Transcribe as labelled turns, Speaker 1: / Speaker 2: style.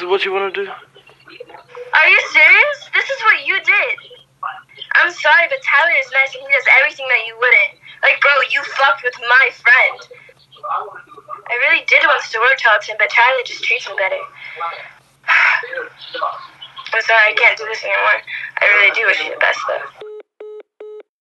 Speaker 1: is what you want to do?
Speaker 2: Are you serious? This is what you did. I'm sorry, but Tyler is nice and he does everything that you wouldn't. Like, bro, you fucked with my friend. I really did want to work Charlton, but Tyler just treats me better. I'm sorry, I can't do this anymore. I really do wish you the best, though.